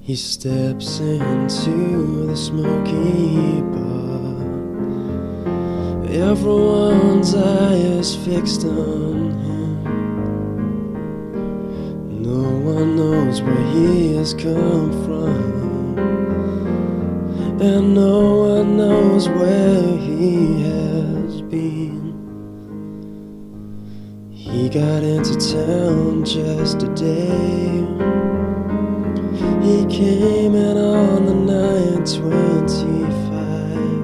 He steps into the smoky bar. Everyone's eye is fixed on him. No one knows where he has come from, and no one knows where he has been. He got into town just a day. He came in on the 9:25.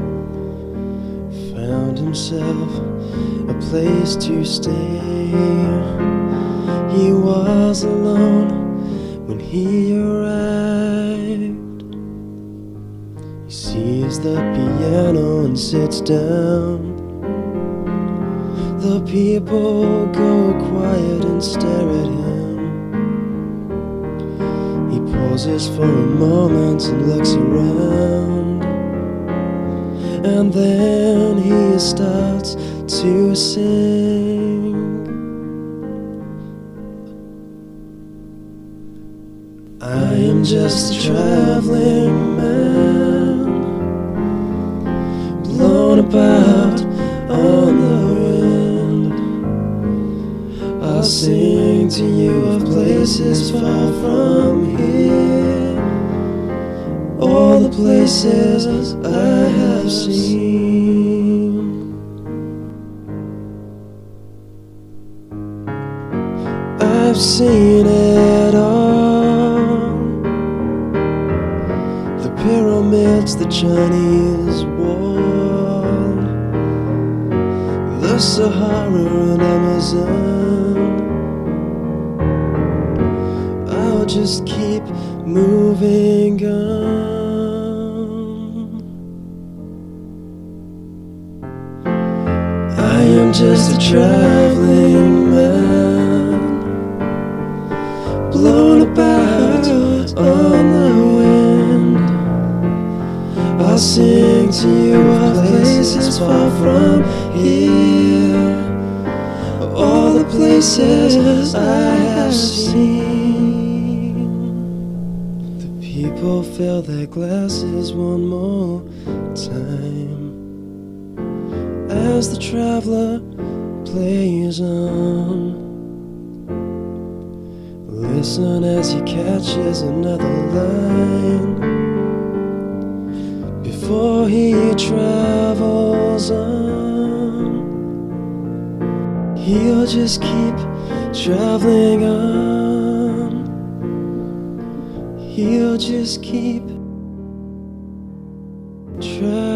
Found himself a place to stay. He was alone when he arrived. He sees the piano and sits down. The people go quiet and stare at him. He pauses for a moment and looks around, and then he starts to sing. I am just a traveling man, blown about on the wind. I'll sing to you of places far from here, all the places I have seen. I've seen it all, the pyramids, the Chinese wall, the Sahara and Amazon. I'll just keep moving on. I am just a traveling man, blown about on the wind. I'll sing to you of places far from here, all the places I have seen. The people fill their glasses one more time as the traveler plays on. Listen as he catches another line before he travels on. He'll just keep traveling on. He'll just keep traveling.